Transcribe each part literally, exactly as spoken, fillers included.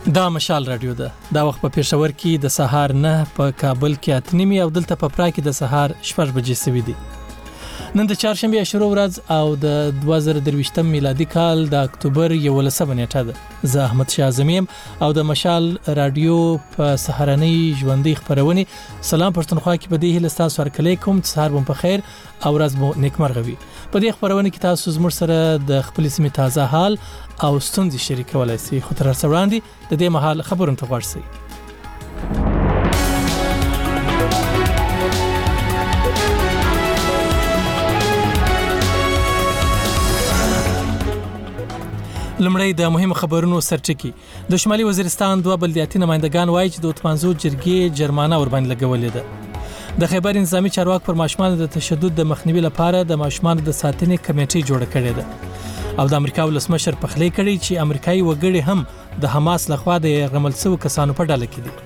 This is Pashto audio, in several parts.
دا مشال رادیو ده. دا وخت په پېښور کې د سهار نه، په کابل کې اته نیمې او دلته په پرا کې د سهار شپږ بجې سوي دي. نن د چهارشنبې عاشورا ورځ او د دوه زره درویشتم میلادي کال د اکتوبر یولسمه نیټه ده. زه احمد شاه اعظمي او د مشال رادیو په سهارنۍ ژوندۍ خپرونې سلام پښتونخوا کې په دې هیله ستاسو هرکلی کوم چې سهار مو په خیر او ورځ مو نیکمرغه وي. په دې خپرونه کې تاسو زموږ سره د خپل سیمې تازه حال او ستونزې شریکولای شئ. خو تر څو وړاندې د دې مهال خبرونه ته غوږ شئ. لمړی د مهمو خبرونو سرټکی. د شمالي وزیرستان دوه بلدیاتي نمائندگان وایي چې د اتمانزو جرګې جرمانه ور باندې لګولې ده. د خیبر نظامی چارواک پر ماشومان د تشدد د مخنیوي لپاره د ماشومان د ساتنې کمیټې جوړه کړې ده. او د امریکا ولسمشر پخلی کړي چې امریکایي وګړي هم د حماس لخوا د غمل شوو کسانو په ډله کې دي.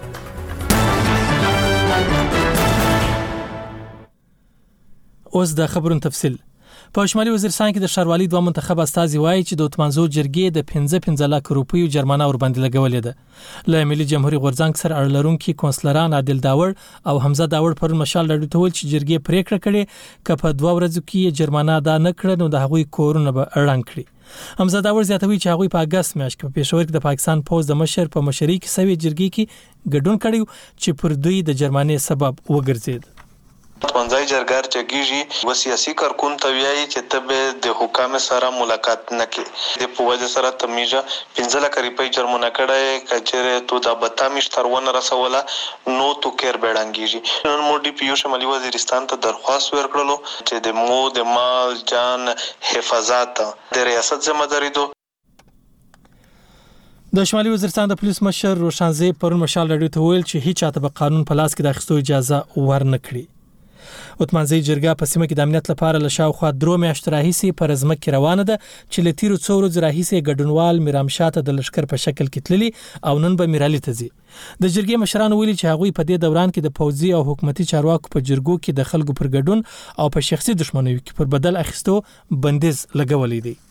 اوس د خبرونو تفصیل. په شمالي وزیرستان کې د ښاروالۍ دوه منتخب استازي وایي چې د اتمانزو جرګې د پنځه پنځه لک روپیو جرمانه ور باندې لګولې ده. له ملي جمهوریت غورځنګ سره اړه لرونکي کونسلران عادل داور او حمزه داور پر مشال راډیو ته ویل چې جرګې پریکړه کړې چې په دوه ورځو کې جرمانه ادا نه کړي نو د هغوی کورونه به اړنګ کړي. حمزه داور زیاتوي چې هغوی په اگست میاشت کې په پېښور کې د پاکستان پوز د مشر په مشرۍ کې سوي جرګې کې ګډون کړی چې پر دوی د جرمانې سبب وګرځید. منځای جرګار چګیږي و سیاسي کارکون ته ویایي چې ته به د حکام سره ملاقات نه کې د په وجه سره تمیجه پنځه لک روپۍ جرمانه کړه کچره تو د بتامیش ترونه رسوله نو تو کېر بیړنګیږي. نن مو ډي پی یو شمالي وزیرستان ته درخواست ورکړلو چې د مو د مال جان حفاظت د ریاست ذمہداري دو. د شمالي وزیرستان د پولیس مشر روشانزی پرون مشال راډیو ته ویل چې هیڅ چاته به قانون په لاس کې د اخیستو اجازه ورنه کړي. اتمانزی جرګه په سیمه کې د امنیت لپاره له شاوخوا درو میاشتو راهیسې پر ځمکه روانه ده چې له تیرو څو ورځو راهیسې ګډونوال میرامشاه د لشکر په شکل کې تللي او نن به میرالي ته ځي. د جرګې مشران ویلي چې هغوی په دې دوران کې د پوځي او حکومتي چارواکو په جرګو کې د خلکو پر ګډون او په شخصي دښمنیو کې پر بدل اخیستو بندیز لګولې دي.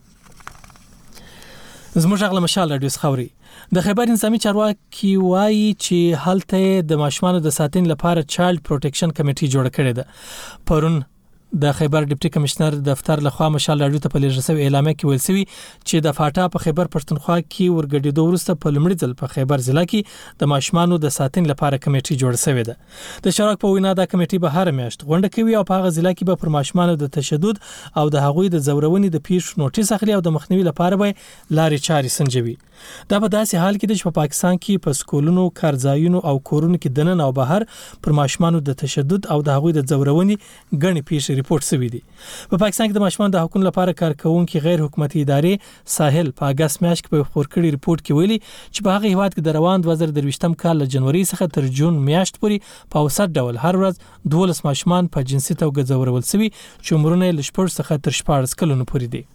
زموږ اغله مشال راډیو خوري. د خیبر نظامی چارواکي وایي چې هلته د ماشومانو د ساتنې لپاره چایلډ پروټیکشن کمیټې جوړه کړې ده. پرون د خیبر ډیپټي کمشنر دفتر لخوا مشال راډیو ته په لېږل شوی اعلامیه کې ویل شوی چې د فاټا په خیبر پښتونخوا کې ورګډېدو وروسته په لومړي ځل په خیبر ضلع کې د ماشومانو د ساتنې لپاره کمیټې جوړه شوې ده. د چارواک په وینا دا کمیټې به هر میاشت غونډه کوي او په هغه ضلع کې به پر ماشومانو د تشدد او د هغوی د زورونې د پیښو نوټیس اخلي او د مخنیوي لپاره به لارې چارې سنجوي. دا په داسې حال کې د په پاکستان کې په سکولونو، کارځایونو او کورونو کې دننه او بهر پر ماشومانو د تشدد او د هغوی د زورونې غني پیښې ریپورت شوی دي. په پاکستان کې د ماشومانو د حقوقو لپاره کارکونکو غیر حکومتي ادارې ساحل په اگست میاشت کې په خبر کړي ریپورت کې ویلي چې په هغه هیواد کې د روان دوه زره درویشتم کال له جنوري څخه تر جون میاشت پورې په اوسط ډول هر ورځ دولس ماشومان په جنسي توګه ځورول شوي چې عمرونه یې له شپږ څخه تر شپاړس کلونو پورې دي.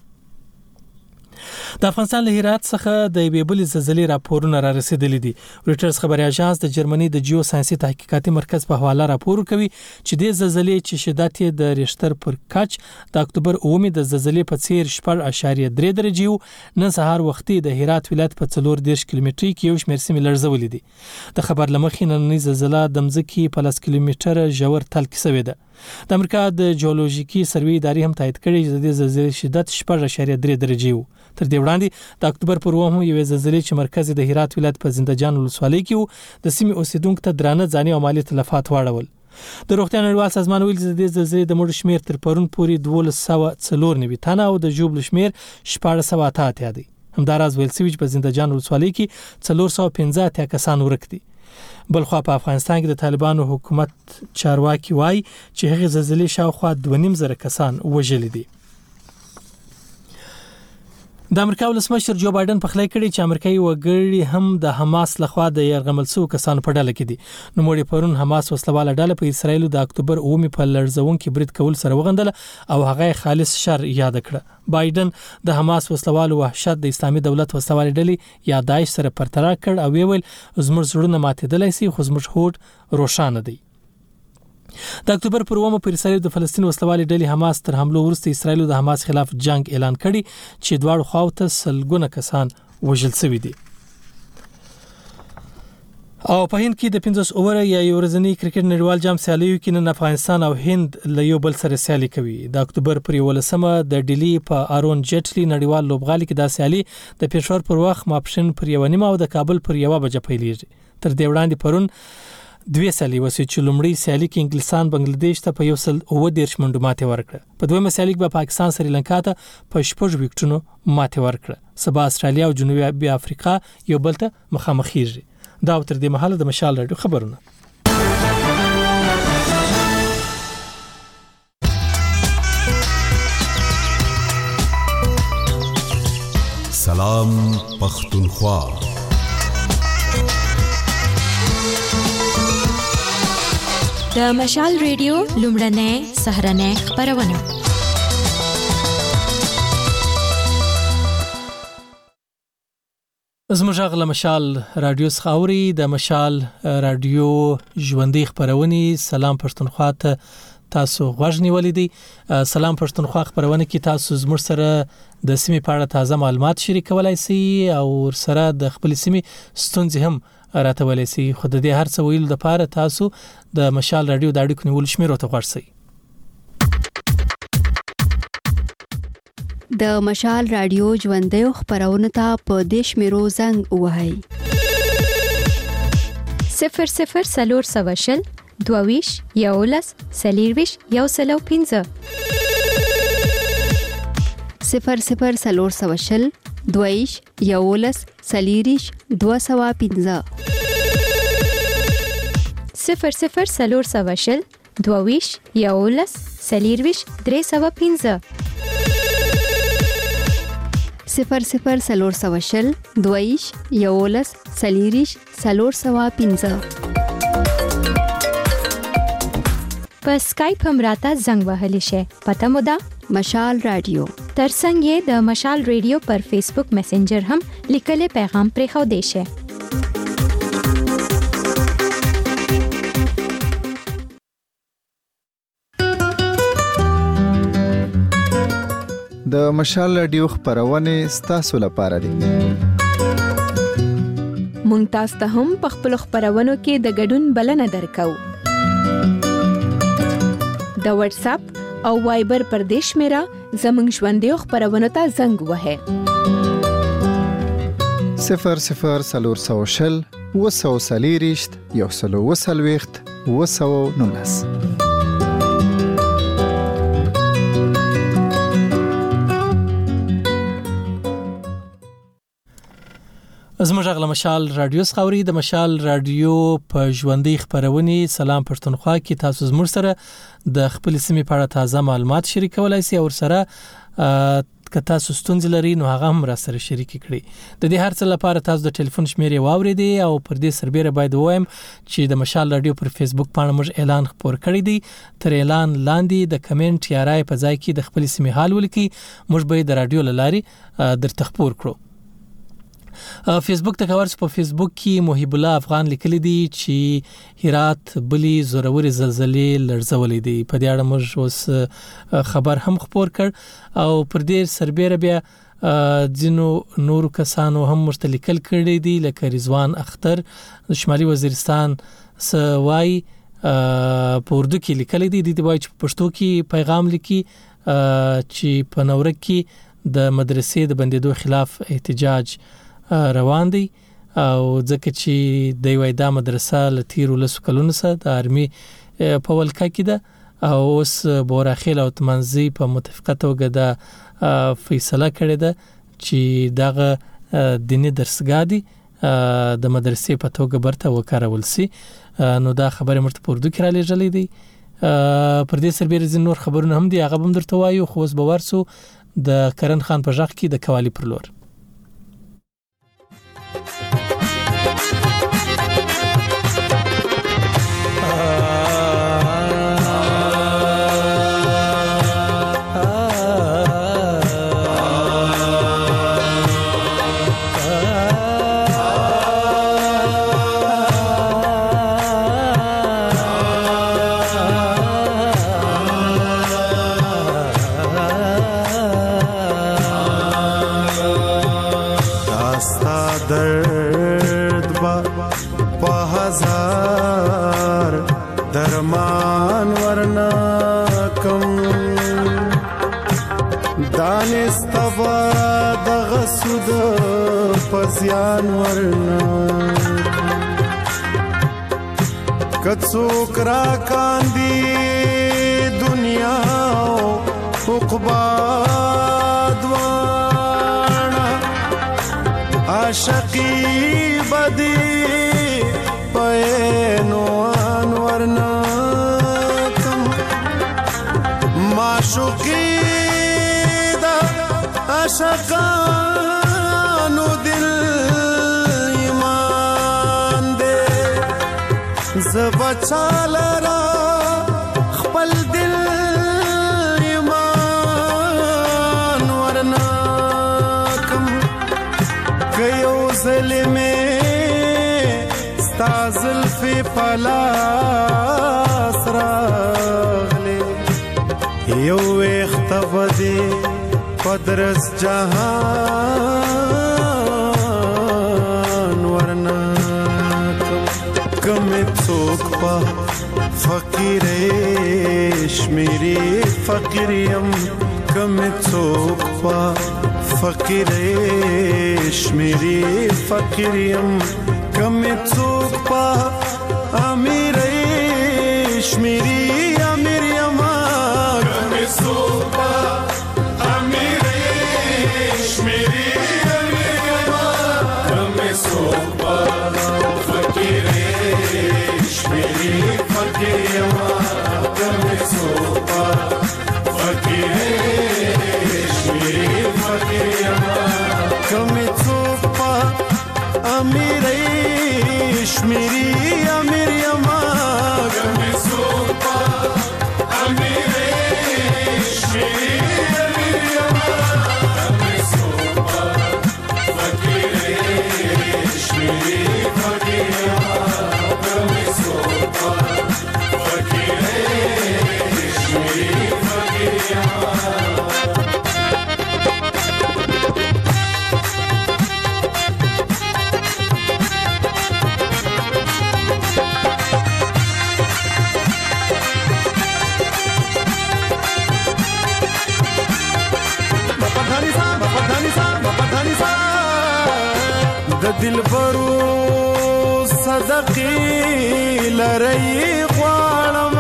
د افغانستان له هرات څخه د یوې بلې زلزلې راپورونه را رسیدلي دي. رویټرز خبري اژانس د جرمني د جیو ساینسي تحقیقاتي مرکز په حواله راپور کوي چې د زلزلې چې شدت یې د ریشتر پر کچ د اکتوبر اومه د زلزلې په څیر شپږ اعشاریه درې درجې نن سهار وختي د هرات ولایت په څلور دېرش کیلومتري کې یو شمېر سیمې لړزولې دي. د خبر لمخې نننۍ زلزله د مځکې په لس کیلومتره ژور تل کې شوې ده. د امریکا د جیولوژیکي سروې ادارې هم تایید کړي چې د زلزلې شدت شپږ اعشاریه درې درجې وو. تر دې وړاندې د اکتوبر پر اوومه یوې زلزلې چې مرکز د هرات ولایت په زندهجان ولسوالۍ کې وو د سیمې اوسیدونکو ته درانه ځاني او مالي تلفات واړول. د روغتیا نړیوال سازمان ویلي چې د زلزلې د مړو شمیر تر پرون پورې دولس سوه څلور نوي تنه او د ژوبلو شمیر شپاړس سوه اته اتیا دی. همداراز ویل شوي چې په زندهجان ولسوالۍ کې څلور سوه پنځه اتیا کسان ورک دي. بلخوا په افغانستان کې د طالبانو حکومت چارواکي وایي چې هغه زلزلې شاوخوا دوه نیم زره کسان وژلي دي. د امریکا ولسمشر جو بایدن په خلی کړي چې امریکایي وګړي هم د حماس لخوا د يرغمل شوو کسانو په ډله کې دي. نو موږ پرون حماس وسلواله ډله په اسرایل د اکتوبر اومه په لړزونکو برید کول سره وغندله او هغه خالص شر یاد کړه. بایدن د حماس وسلوالو وحشت د اسلامي دولت وسلوال ډلې یا داعش سره پرترا کړ او ویل زموږ زړونه ماتېدلای شي خو زموږ هوډ روښانه دی. د اکتوبر پر اومه پر اسرائیل د فلسطین وسلوالې ډلې حماس تر حمله وروسته اسرائیل د حماس خلاف جنگ اعلان کړي چې دواړو خواو ته سلګونه کسان وژل شوي دي. او په هند کې د پنځوس اوور یا ورځنی کرکټ نړیوال جام سیالیو کې نن افغانستان او هند له یو بل سره سیالي کوي. د اکتوبر پر یولسمه د ډیلی په آرون جټلی نړیوال لوبغالي کې د سیالي د پېښور پر وخت ماپښین پر یو نیمه او د کابل پر یو بجې پیلېږي. تر دې وړاندې پرون دوی سیالي وسې چې لومړی سیالي کې انګلستان بنگلاديش ته په یو سل اوه دیرش منډو ماتې ورکړه. په دویمه سیالي کې به پاکستان سریلانکا ته په شپږ وکټونو ماتې ورکړه. سبا استرالیا او جنوبي افریقا یو بل ته مخامخېږي. دا تر دې مهاله د مشال رادیو خبرونه. سلام پختونخوا. د مشال ریډیو لومړنۍ سهرنۍ خبرونه. زموږ غل مشال رادیو څخاوري د مشال رادیو ژوندۍ خبرونه. سلام پښتونخوا ته تاسو غوښنی ولیدي. سلام پښتونخوا خبرونه کې تاسو زموږ سره د سیمې په اړه تازه معلومات شریکولای شئ او سره د خپل سیمې ستونزې هم راتولای شئ. خو د دې هر څه ویلو لپاره تاسو د مشال رادیو د اړیکو نیول شمیرو ته ورسئ. د مشال رادیو ژوندۍ خبرونه ته په دیش میرو زنګ وهاي صفر صفر سلور سواشل دوویش یولس سلیرویش یو سلو پینځه صفر صفر سلور سواشل دوویش یولس سلیریش دو سوا پینځه صفر صفر سلور سواشل دوویش یولس سلیرویش درې سوا پینځه صفر صفر سلور سواشل دویش یولس سلیریش سلور سوا پینځه په سکایپ هم راته زنګ وهلی شي. پته مو ده مشال رادیو. ترڅنګ یې د مشال رادیو پر فیسبوک میسنجر هم لیکل پیغام پرې خو دی شي. د مشال رادیو خبرونه ستاسو لپاره دي. مونږ تاسو ته هم په خپل خبرونو کې د ګډون بلنه درکو. د واتس اپ او وایبر پر دیش میرا زمنګ ژوندۍ خبرونو ته زنګ وهه صفر صفر سلور سوشل وسو سلیریشت یو سلو وسلويخت وسو نونس. زموږ غل مشال رادیو څخاوري د مشال رادیو په ژوندۍ خبرونه. سلام پښتونخوا کې تاسو زموږ سره د خپل سیمې په اړه تازه معلومات شریکولای شئ او سره که تاسو ستونزې لري نو هغه هم را سره شریک کړئ. د دې هر څه لپاره تاسو د ټلیفون شمیرې واوریدي او پر دې سربېره باید وایم چې د مشال رادیو پر فیسبوک باندې موږ اعلان خپور کړی دی. تر اعلان لاندې د کمنټ یا رائے په ځای کې د خپل سیمې حال ولیکئ. موږ به د رادیو لاري درته خپور کړو. فیسبوک ته کورس په فیسبوک کې محب الله افغان لیکلی دی چې هرات بلی زوروري زلزلې لړزولې دي. په دې اړه موږ اوس خبر هم خپور کړ او پر دې سربېره بیا ځینو نورو کسانو هم مشترکل کړي دي لکه رضوان اختر شمالي وزیرستان سوای په اردو کې لیکلی دی. د دې وایي چې په پښتو کې پیغام لیکي چې په نورک کې د مدرسې د بندیدو خلاف احتجاج روان دي او ځکه چې د یوه دا مدرسه لتیر ولس کلونو سره د آرمي په ولکه کې ده او اوس بوراخیل او تمنځي په متفقه توګه د فیصله کړې ده چې دغه دیني درسګاه دي د مدرسې په توګه برته وکارول سي. نو دا خبره مرته په اردو کې را لېږلې دي. پر دې سربېره ځین نور خبرونه هم دي هغه هم درته وایو. خو اوس به ورسو د کرن خان په ژغ کې د کوالی پر لور. بازار درمان ورنا کم دانستبا دغسود پزیان ورنا کڅوک را کاندی دنیا عقبا دوانا عاشقی بدی پینوان ورنا کم معشوقی دا عاشقانو دل ایمان دے زبچال را خپل دل ایمان ورنا کم کیو ظلمے ستازل فی پلاس راغلے یو اختبدے پدرس جہان ورنا کم څوک پا فقیریش میری فقیریم کم څوک پا فقیریش میری فقیریم کم څوک پا امیریش میری امیریم کم څوک پا امیریش میری امیریم کم څوک پا فقیریش میری فقیریم کم څوک پا فقیریش میری فقیریم کم څوک پا امیریش میری امیریم کم څوک پا امیریش میری امیریم کم څوک پا فقیریش میری فقیریم کم څوک پا فقیریش میری فقیریم د دلبرو صدقې لري غواړم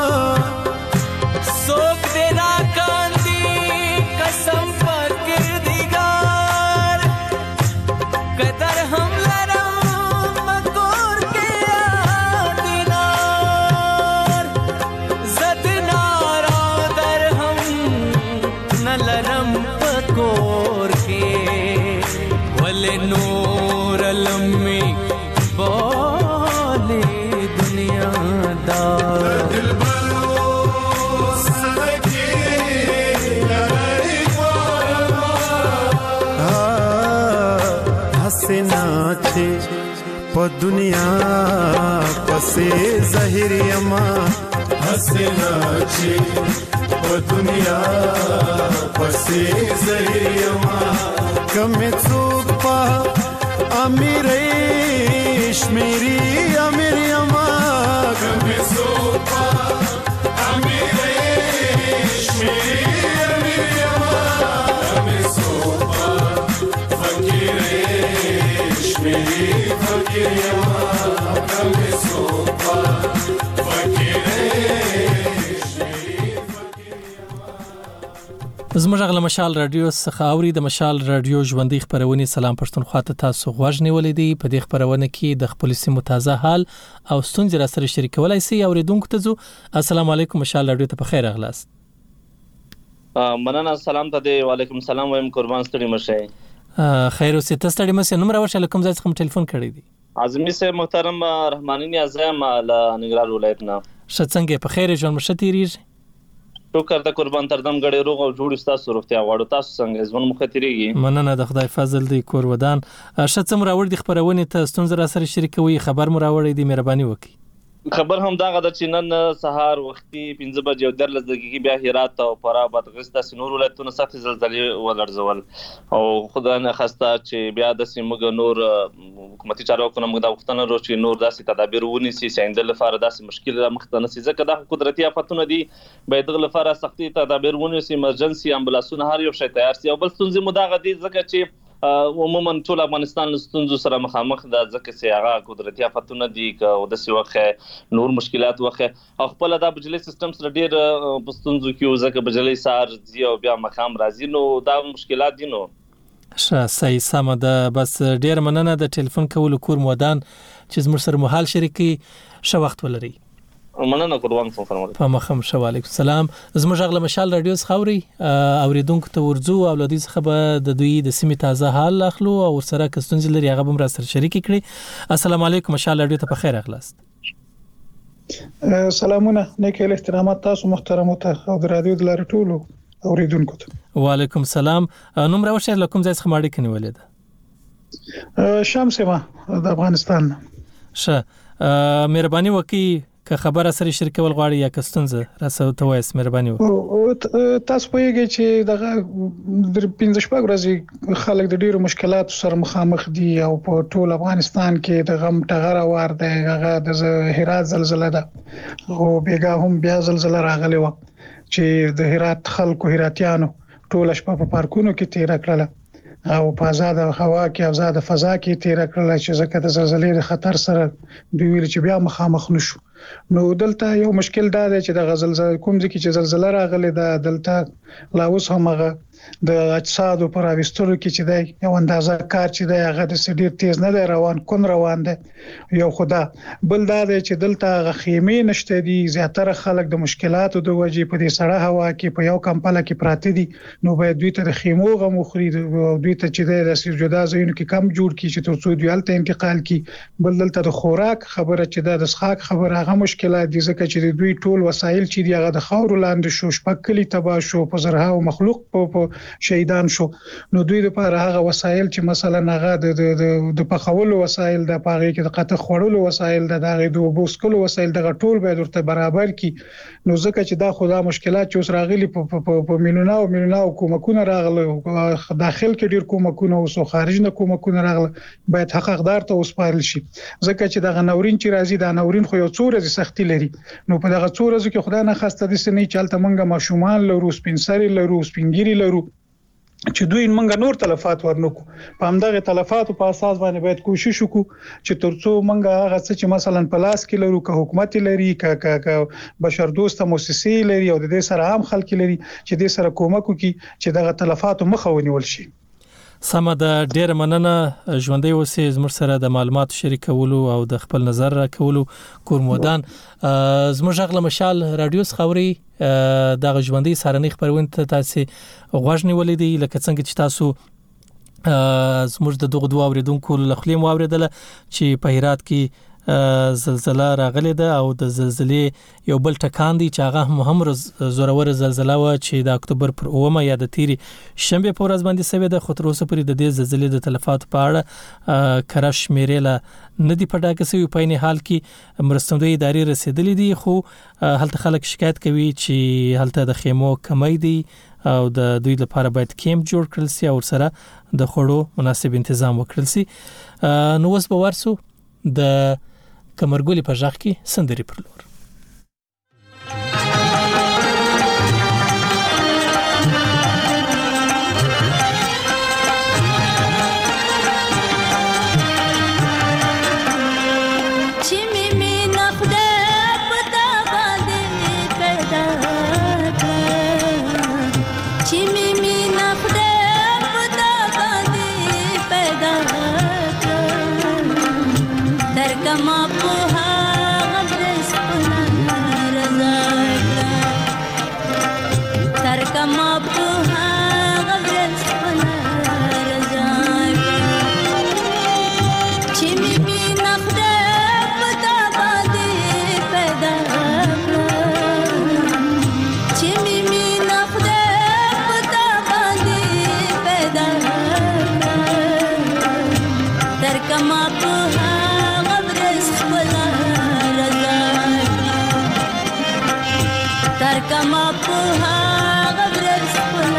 څوک دې راکاندي قسم پر کردګار قدر هم لرم مکور کې دینار زد نارا در هم نه لرم پکور کې ولې نور لمي بولے دنیا دار دلبرو صدقے لڑائی حسنا چھے پا دنیا پسے ظاہر یما حسنا چھے پا دنیا پسے ظاہر یما کم څوک پا امیریش میری امیریم کم څوک پا امیریش میری امیریم کم څوک پا فقیریش میری فقیریم کم څوک پا فقیریش میری زموږ غل مشال رادیو څخه اوري د مشال رادیو ژوندۍ خبرونه سلام پښتونخوا ته تاسو غوږ نیولې دي په دې خبرونه کې د خپل سیمه تازه حال او ستونزې را سره شریکولای شي اوریدونکو ته زو السلام علیکم مشال رادیو ته په خیر اغلاست مننه سلام ته دی وعلیکم السلام وایم قربان ستړي مشه خیر اوسې تاسو ستړي مشه نوم راوښه کوم ځای څخه ټلیفون کړی دی اعظمي صاحب محترم رحماني اعظم له ننګرهار ولایت نه شڅنګ په خیر ژوند مشه تیریږي شکر د قربان تردم غړي روغ او جوړ تاسو روغتیا غواړو تاسو څنګه ځون مخه تیریږي مننه د خدای فضل دی کور ودان شڅم راوړ د خبرونه ته ستونزې را سره شریکوي خبر مو راوړی دی مهرباني وکړئ خبر هم دا غدا چې نن سهار وختي پنځه بجې او درلس دقیقې بیا هرات او فراه بادغیس داسې نور ولایتونه سختې زلزلې ولړزول او خدای نه خواسته چې بیا داسې موږ نور حکومتي چارواکو نه موږ دا غوښتنه لرو چې نور داسې تدابیر ونیسي چې آینده لپاره داسې مشکل رامخ ته نه شي ځکه دا قدرتي آفتونه دي باید دغه لپاره سختي تدابیر ونیسي ایمرجنسي امبولانسونه هر یو شی تیار شي او بل ستونزې مو دا غدي ځکه چې عموما ټول افغانستان له ستونزو سره مخامخ ده ځکه چې هغه قدرتي آفتونه دي او داسې وخت نور مشکلات وخت او خپل دا بجلی سیستم سره ډیر په ستونزو کې ځکه بجلی سار زی او بیا مخام راځي نو دا مشکلات دي نو ښه صحیح سمه ده بس ډیر مننه د ټلیفون کولو کور مودان چې زموږ سره مهال شریکي ښه وخت ولري مننه قربان شم فرمایي په مخم شو علیکم السلام زموږ غل مشال رادیو خوري اوریدونکو ته ورځو او لدی څخه به د دوی د سیمې تازه حال اخلو او سره کستونز لري هغه هم را سره شریک کړي السلام علیکم مشال رادیو ته په خیر اخلاص سلامونه نیکه احترامات تاسو محترمو ته او د رادیو د لارې ټولو اوریدونکو ته وعلیکم السلام نوم راوښه لکم ځای څخه ماړی کني ولید شمس ما د افغانستان ښه مهرباني وکي که خبره سره شریکول غواړي یا کستونزه راسو ته وایس مهرباني وکړئ تاسو پوهیږئ چې دغه د پنځه شپږ ورځې خلک د ډیرو مشکلاتو سره مخامخ دي او په ټول افغانستان کې د غم ټغره وار دی هغه د هرات زلزلہ ده او بیګا هم بیا زلزلہ راغلی و چې د هرات خلکو هراتیانو ټول شپه په پارکونو کې تیر کړل او په آزاد هوا کې آزاد فضا کې تیر کړل چې ځکه د زلزلې د خطر سره دوی ویل چې بیا مخامخ نشو نو دلته یو مشکل دا دی چې د غزل کوم ځکه چې زلزلہ راغلی دا دلته لا اوس هم هغه د اجسادو پر اوستلو کې چې دی یو اندازه کار چې دی هغه د سډیر تیز نه دی روان کون روان دی یو خدا بل دا دی چې دلته غخیمې نشته دي زیاتره خلک د مشکلاتو د وجې په دې سړه هوا کې په یو کمپله کې پراته دي نو باید دوی ته د خیمو غو مخري دوی ته چې دی د سر جدا ځایونو کې کم جوړ کی چې ترڅو دوی الته انتقال کی بل دلته د خوراک خبره چې د اسخاک خبره هغه مشکلات دي ځکه چې دوی ټول وسایل چې دی هغه د خاور لاندې شو شپکلی تبا شو په زرها او مخلوق په شهیدان شو نو دوی لپاره هغه وسایل چې مثلا هغه د د پخولو وسایل د پاغي کې د قطع خورلو وسایل د دغه د وبوسکلو وسایل دغه ټول به درته برابر کی نو ځکه چې دا خدا مشکلات چې اوس راغلي په میلیونه او میلیونه کومکونه راغلي داخل کې ډیر کومکونه او خارج نه کومکونه راغلي باید حقدار ته وسپارل شي ځکه چې دغه نورین چې راځي دا نورین خو یو څو ورځې سختي لري نو په دغه څو ورځو کې خدای نه خواسته د سنې چالت منګه ماشومان لرو سپینسري لرو سپینګيري لرو چې دوی منګه نور تلفات ورنکو په همدغه تلفات په اساس باندې باید کوشش وکړو چې ترڅو منګه هغه څه چې مثلا پلاس کې لرو که حکومت لري که که بشر دوسته مؤسسې لري او د دې سره عام خلک لري چې د سره کومک وکړي چې دغه تلفات مخه ونیول شي سمه د ډیر مننه ژوندۍ اوسې زموږ سره د معلوماتو شریکولو او د خپل نظر راکولو کورمودان زموږ غل مشال رادیو خوري د ژوندۍ سارنې خبرونه ته تاسو غوښنی ولیدي لکه څنګه چې تاسو زموږ د دغه دوه اوریدونکو لخلې مو اوریدله چې په هرات کې زلزلہ راغلی ده او د زلزلې یو بل ټکان دی چې هغه هم زورور زلزلہ و چې د اکتوبر پر اومه یا د تیری شنبه په ورځ باندې سوي د خطر اوسه پرې د دې زلزلې د تلفات په اړه کرش میرله ندی په ډاګه سوي په نه حال کې مرستندوی ادارې رسیدلې دي خو هلته خلک شکایت کوي چې هلته د خیمو کمی دي او د دوی لپاره باید کیمپ جوړ کړل شي او سره د خوړو مناسب تنظیم وکړل شي نو وس به ورسو د کمرګولي په ځخ کې سندري پر لور Come up, oh, have a کما په هغه ورځ خپله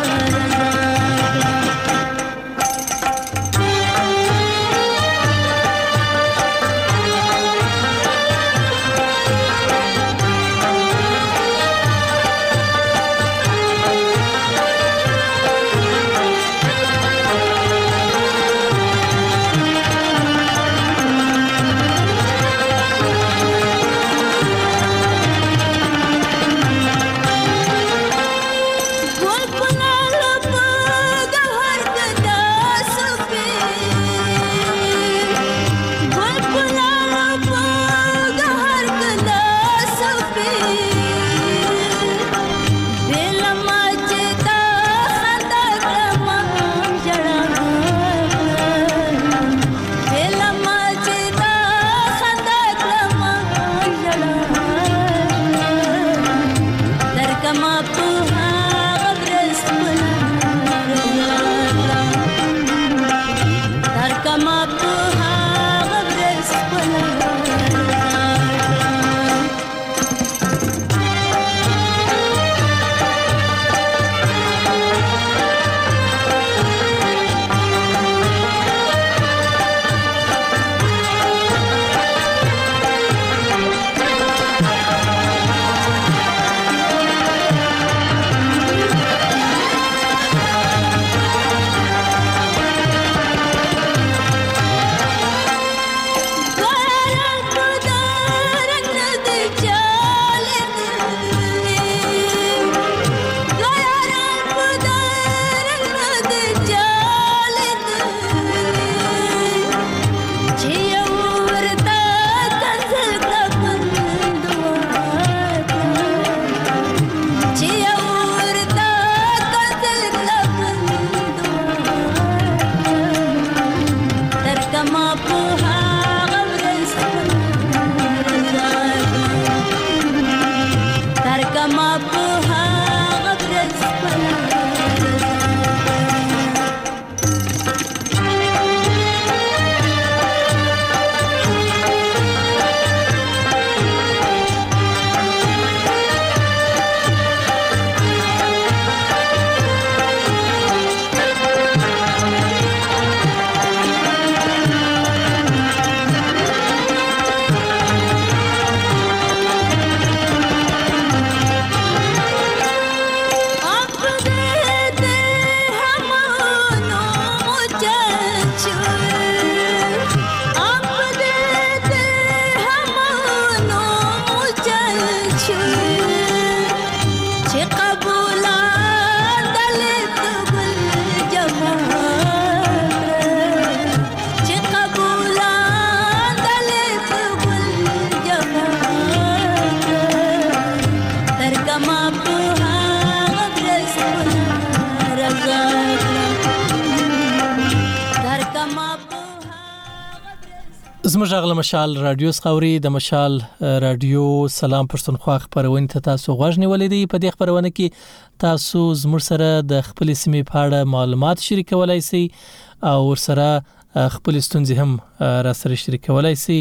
زموږ غل مشال رادیو سخوري د مشال رادیو سلام پښتونخوا خبرونه ته تاسو غوښنی ولیدي په دې خبرونه کې تاسو زموږ سره د خپل سیمې په اړه معلومات شریکولای شئ او ورسره خپل ستونزې هم را سره شریکولای شئ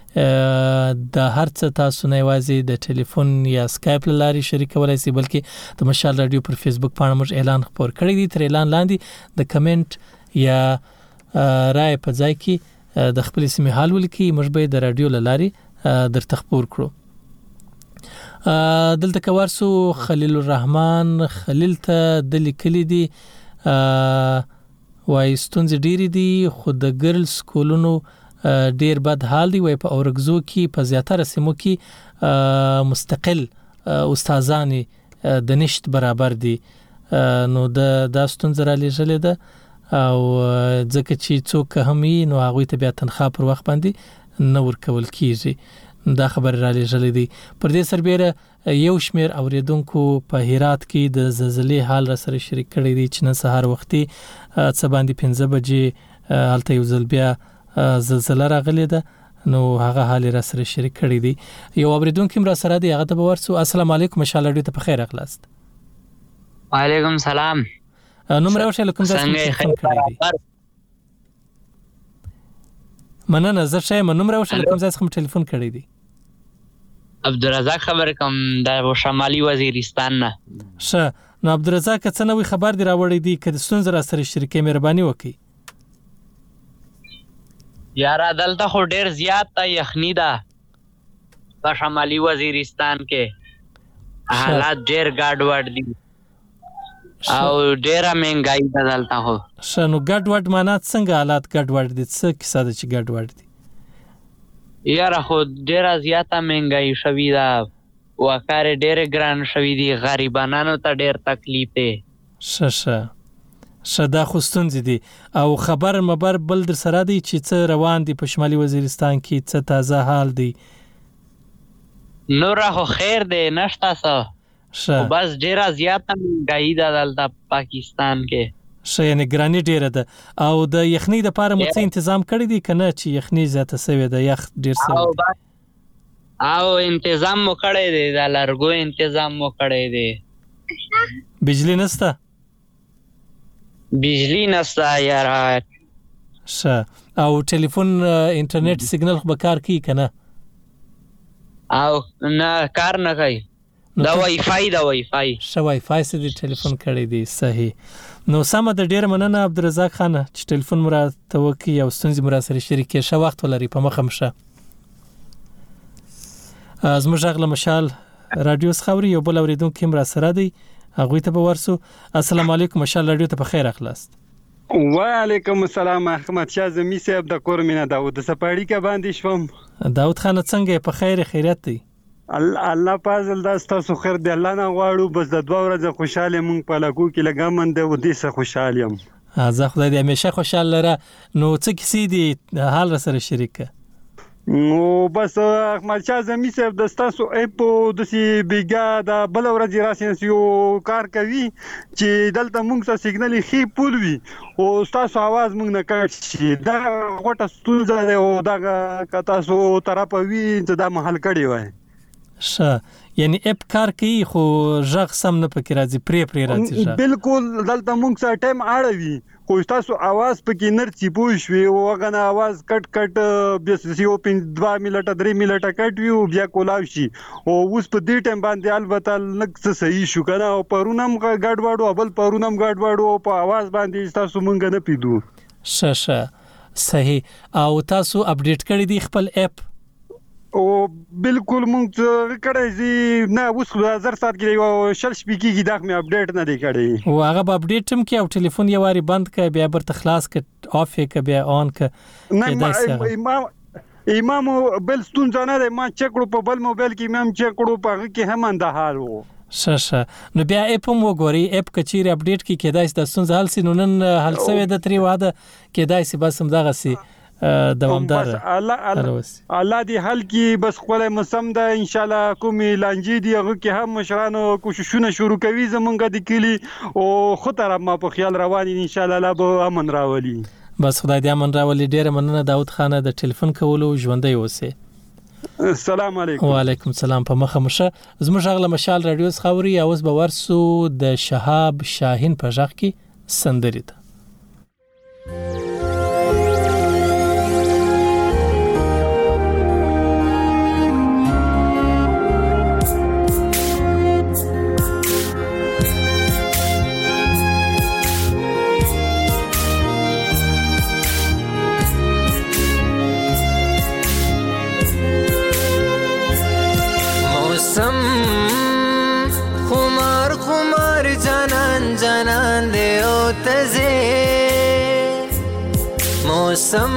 د هر څه تاسو نه یوازې د ټلیفون یا سکایپ لاري شریکولای شئ بلکې د مشال رادیو پر فیسبوک باندې موږ اعلان خبر کړی دی تر اعلان لاندې د کمنټ یا رائے په ځای کې د خپل سیمې حال ولیکي موږ به د رادیو لاري در تخبر کړو دلته کوارسو خلیل الرحمن خلیل ته د لیکلي دي وای ستونزې ډېری دي خو د ګرلز سکولونو ډېر بد حال دی وای په اورګزو کې په زیاتره سیمو کې مستقل استادان د نشټ برابر دي نو د د ستونزې را لېږلې ده او ځکه چې څوک هم یې نو هغه ته بیا تنخواه پر وخت باندې نه ورکول کیږي دا خبر را لېږلې دي پر دې سربېره یو شمیر اوریدونکو په هرات کې د زلزلې حال را سره شریک کړی دي چې نن سهار وختي څه باندې پنځه بجې هلته یو ځل بیا زلزلہ راغلی ده نو هغه حال را سره شریک کړی دي یو اوریدونکو را سره دی هغه ته ورسو السلام علیکم مشال ډېر ته په خیر اخلاص وعلیکم سلام نومره وشل کوم ځای څخه کړی دی مننه زه شې نومره وشل کوم ځای څخه ټلیفون کړی دی عبدالرزاق خبر کوم د شمالي وزیرستان نه. ښه نو عبدالرزاق څه نوې خبر دی راوړی دی که د ستونزې را سره شریکې مهرباني وکړي. یاره دلته خو ډېر زیاته یخني ده په شمالي وزیرستان کې، حالات ډېر ګډوډ دي او ډېره مهنګایي ده دلته خو. ښه نو ګډوډ معنا څنګه حالات ګډوډ دي؟ څه کیسه ده چې ګډوډ دي؟ یاره خو ډېره زیاته مهنګایي شوې ده، وکارې ډېرې ګران شوي دي، غریبانانو ته ډېر تکلیف دی. ښه ښه ښه دا خو ستونزې دي. او خبر مبر بل در سره دی چې څه روان دي په شمالي وزیرستان کې، څه تازه حال دی؟ نوره خو خیر دی نشته څه، ښه بس ډېره زیاته مهنګایي ده دلته پاکستان کې. ښه یعنې ګراني ډېره ده. او د یخنۍ دپاره مو څه انتظام کړی دی که نه چې یخنۍ زیاته سوې ده، یخ ډېر سوی دی؟ او انتظام مو کړی دی، د لرګو انتظام مو کړی دی. بجلی نسته؟ بجلی نسته یاره. ښه او ټلیفون انټرنیټ سیګنل خو به کار کوي که نه؟ او نه کار نه کوي، دا وای فای دا وای فای. ښه وای فای سره دې ټلیفون کړی دی، صحیح. نو سمه ده، ډېره مننه عبدالرزاق خانه چې ټلیفون مو راته وکړي او ستونزې مو راسره شریکې. ښه وخت ولرئ، په مخه مو ښه. زموږ غږ له مشال راډیو څخه اوري، یو بل اورېدونکی هم راسره دی، هغوی ته به ورسو. السلام علیکم، مشال راډیو ته په خیر راغلاست. وعلیکم السلام. احمد شاه زمي صاحب د کور مینه داود سپاړی کا باندې شوم. داود خان څنګه په خیر خیریت دی؟ الله پازل دا تاسو خیر دی، الله نه غواړو بس د دوه ورځې خوشاله مونږ په لګو کې لګامن دی و دې سه خوشاله یم. زه خدای دې همیشه خوشاله لره. نو څه کیسې دي حال را سره شریک؟ نو بس احمد شاه زمي صاحب د تاسو اپ د سی بیګا د بل ورځ راسین یو کار کوي چې دلته مونږ ته سیګنل خي پول وي او تاسو आवाज مونږ نه کټ شي، دا غټه ستونزه ده او دا که تاسو طرف وي چې دا محل کړی وای. ښه یعنی اپ کار کوي خو ژغ سم نه پکې راځي، پرې پرې راځي ژغ. بالکل دلته مونږ سره ټایم اړوي خو تاسو आवाज پکې نرڅي پوه شوي او هغه आवाज کټ کټ بیا یو پین دوه منټه درې منټه کټ وي بیا کولاو شي. او اوس په دې ټایم باندې البته لږ څه صحیح شو کنه، او پرونم ګډوډو بل پرونم ګډوډو په आवाज باندې تاسو مونږ نه پیدو. ښه ښه صحیح. او تاسو اپډیټ کړی دی خپل اپ؟ او بالکل مونږ کړی زی نه اوس زر سات کې یو شل شپې کېږي دا مې اپډیټ نه دی کړی. او هغه به اپډیټ هم کې او ټلیفون یې واري بند کړه بیا برته خلاص کړه اف کې بیا اون کړه. نه امام امام بل ستونزه نه ده، ما چک کړو په بل موبایل کې امام چک کړو په هغه کې هم انده حال وو. ښه ښه نو بیا اپ هم وګورئ، اپ کچېرې اپډیټ کې کېدای شي د ستونزه حل شي. نو نن حل شوې ده ترې واده کېدای شي بس همدغه سي دوامدار. الله الله دې حل کی بس خپل مسم ده ان شاء الله. کومې لانجې دی هغه کې هم مشرانو کوششونه شروع کوي زمونږ د کلی او خو تر ما په خیال روان ان شاء الله لا به امن راولي. بس خدای دې امن راولي. ډېر مننه داود خانه د ټلیفون کولو، ژوندۍ اوسئ. السلام علیکم. وعلیکم السلام. په مخه مشه زموږ غږ له مشال راډیو څخه اوري. اوس به ورسو د شهاب شاهین په غږ کې سندرې ته. خمار خمار جانان جانان دے او تزے، موسم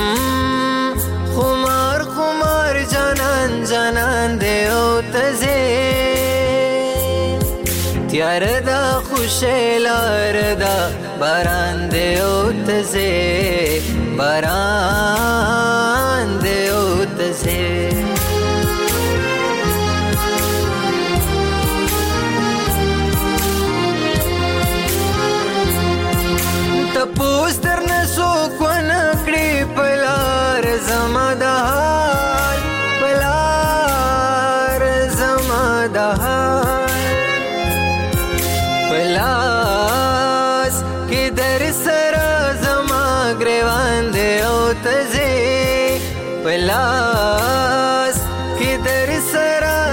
خمار خمار جانان جانان دے او تزے، تیار دا خوشیلار دا باران دے او تزے، باران دے او تزے. تپوس در نسوک و نکڑی پلار زمدہار، پلار زمدہار، پلاس کی در سرا زما گریوان دے او تزے، پلاس کی در سرا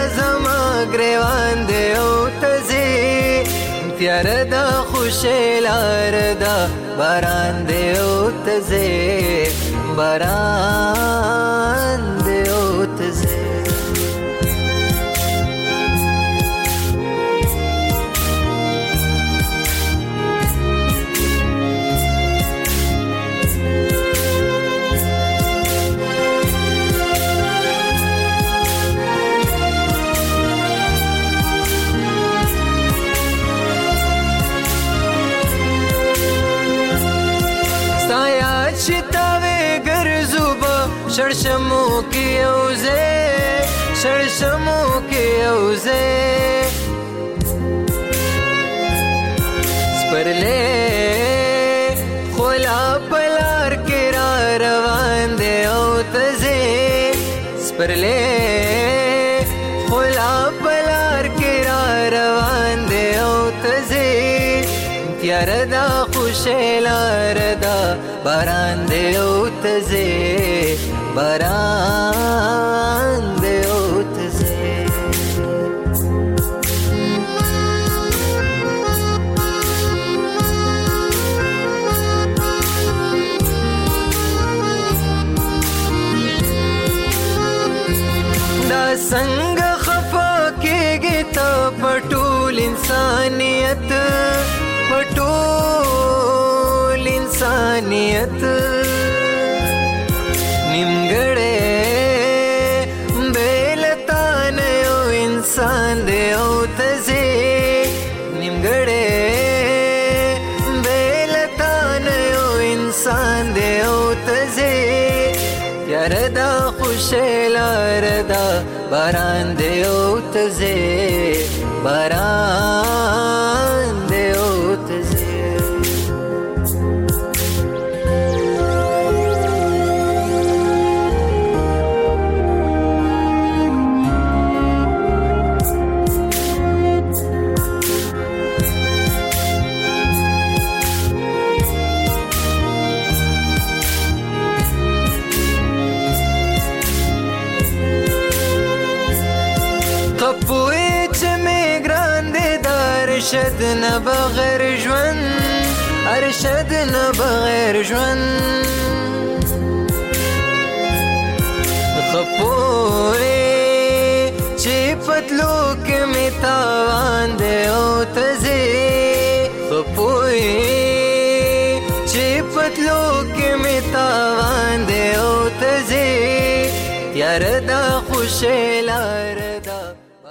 تیار دا خوشی لار دا باران دی او تزه باران دی او تزه شړشمو کې اوزه شړشمو کې اوزه سپرلې خولا پلار کې را روان دی او تزه سپرلې خولا پلار کې را روان دی او تزه تیار دا خوشی لار دا باران دی او تزه باران دی او تزه دا څنګه خفا کېږي ته پټول انسانیت پټول انسانیت نیمګړې بیلتان یو انسان دی او تزه نیمګړې بیلتان یو انسان دی او تزه تیار دا خوشی لار دا باران دی او تزه باران دی او تزه ارشد نه بغیر ژوند ارشد نه بغیر ژوند خپوي چې پتلو کې می تاوان دی او تزه خپوي چې پتلو کې می تاوان دی او تزه یار دا خوشی لار دا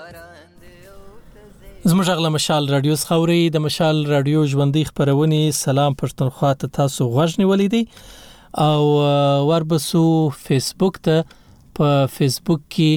زموږ غلا مشال رادیو خوري د مشال رادیو ژوندۍ خبرونه سلام پښتونخوا ته تاسو غوښ نیولې دي او وربسو فیسبوک ته په فیسبوک کې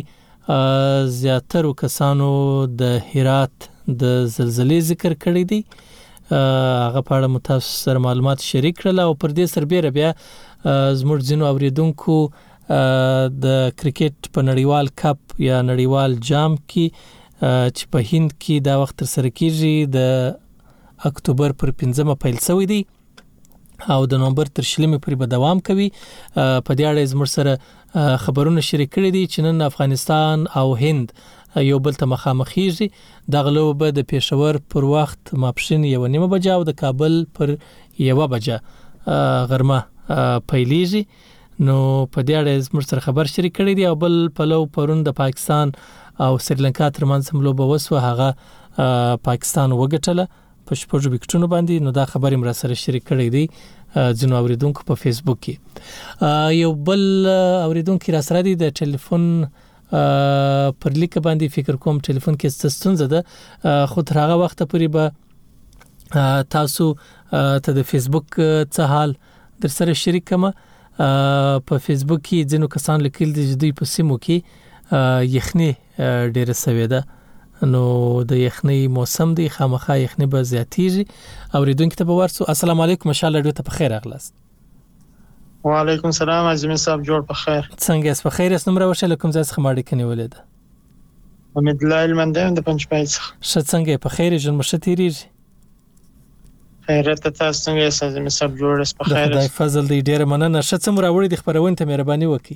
زیاتره کسانو د هرات د زلزلې ذکر کړی دي هغه په اړه متأثر معلومات شریک کړل او پر دې سربېره بیا زموږ ځینو اوریدونکو د کرکټ په نړیوال کپ یا نړیوال جام کې چې په هند کې دا وخت تر سره کیږي د اکتوبر پر پنځمه پیل شوی دی او د نومبر تر شلمه پورې به دوام کوي په دې اړه زموږ سره خبرونه شریک کړي دي چې نن افغانستان او هند یو بل ته مخامخېږي د غلوب د پېښور پر وخت ماپښین یو نیمه بجه او د کابل پر یو بجه غرمه پیلېږي نو په دې اړه زموږ سره خبر شریک کړي دي او بل پلو پرون د پاکستان او سریلانکا ترمنځ هم لوبه وسوه هغه پاکستان وګټله په شپږو وکټونو باندې نو دا خبرې مر سره شریک کړي دي ځینو اوریدونکو په فیسبوک کې یو بل اوریدونکو را سره دي د ټلیفون پر لیک باندې فکر کوم ټلیفون کې ستونزه ده خو تر هغه وخت پورې به تاسو ته د فیسبوک څه حال در سره شریک کما په فیسبوک کې ځینو کسان لیکل دي چې دوی په سیمو کې یخني ډیره سوي ده نو د یخني موسم دی خامخا یخني به زیاتیږي اوریدونکو ته به ورسو السلام علیکم مشال ډیره ته په خیر اغلاست وعلیکم السلام عظیم صاحب جوړ په خیر څنګه اس په خیر اس نمبر وشل کوم ځای څخه ماړی کني ولید امید الله المندم د پنځپای څخه ش څنګه په خیر جن مشتيریږي خیرت تاسو څنګه اس عظیم صاحب جوړ اس په خیر خدای فضل دی ډیره مننه ش څومره وړي د خبرونه ته مهرباني وکي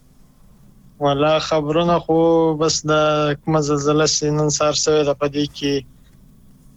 والله خبرونه خو بس د کوم زلزلې سینن سار سوی د پدې کې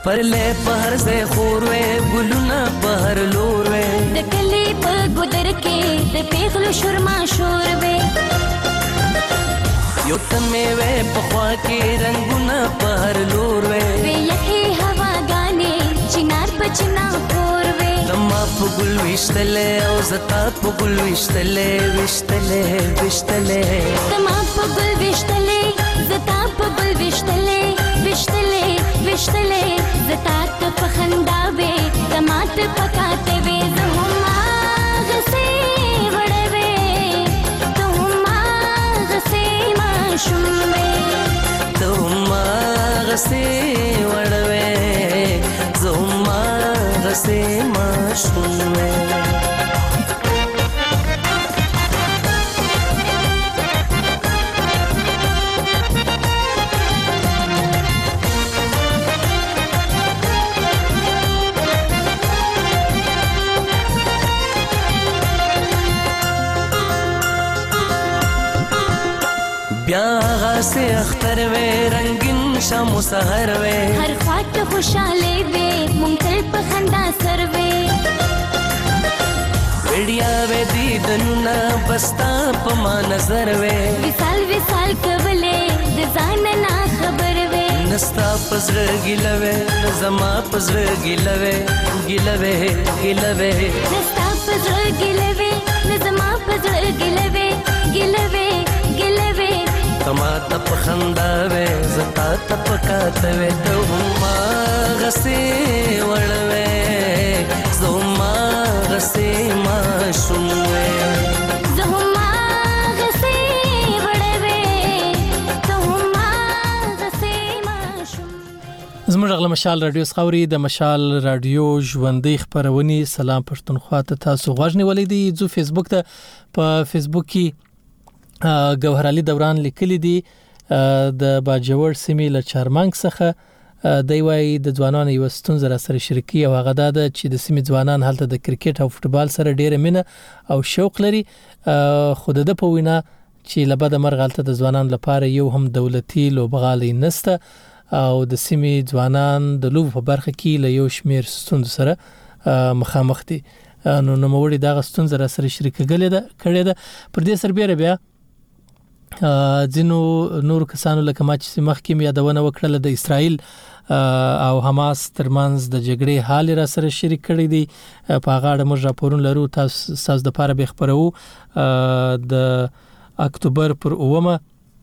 سپرلې په هر ځای خور وې ګلونه په هر لور وې د کلی په ګودر کې د پیغلو شورما شور وې یو تمې وې په خوا کې رنگونه په هر لور وې وې یخي هوا غانې چنار په چنار خور وې تما په ګل وشتلې او زتا په ګل وشتلې وشتلې وشتلې تما په ګل وشتلې زتا په ګل وشتلې وشتلې وشتلې زتا ته په خندا وې تما ته پکاته وې زهما غسې وړوي تهما غسې ما شومې تهما غسې وړوي زهما غسې ما شومې بیا غاسه اختر وې رنگین شمو سحر وې هر خواته خوشاله وې مونږ تل په خندا سر وې وړیا وې دې دنه بستا په ما نظر وې وصال وصال کولې د ځان نه خبر وې نستا پزړ ګلوې زما پزړ ګلوې ګلوې ګلوې نستا پزړ ګلوې زما پزړ ګلوې ګلوې ګلوې تما تپ خندا وې زتا تپ کاته وې تهما غسې وړوې زما غسې ما شومې زما غسې وړوې تهما غسې ما شومې زموږ غل مشال رادیو خوري د مشال رادیو ژوندۍ خبرونی سلام پښتونخوا ته تاسو غوښنی ولیدي جو فیسبوک ته په فیسبوک کې ګوهر علي دوران لیکلي دي د باجوړ سیمې له چارمنګ څخه دی وای د ځوانانو یو ستونزه را سره شریکي او هغه ده چې د سیمې ځوانان هلته د کرکټ او فوتبال سره ډیره مینه او شوق لري خود د په وینا چې لبد مرغلته د ځوانان لپاره یو هم دولتي لوبغالي نسته او د سیمې ځوانان د لوب په برخه کې له یو شمیر ستونزو سره مخامخ دي نو نو موړي دا ستونزه را سره شریکګلې ده کړې ده پر دې سربېره بیا ځینو نور کسانو لکه ما چې مخکې یادونه وکړه د اسرائیل او حماس ترمنځ د جګړې حال را سره شریک کړی دی په غاړه موږ راپورونه لرو تاسو تاسو د لپاره به خبرو د اکتوبر پر اومه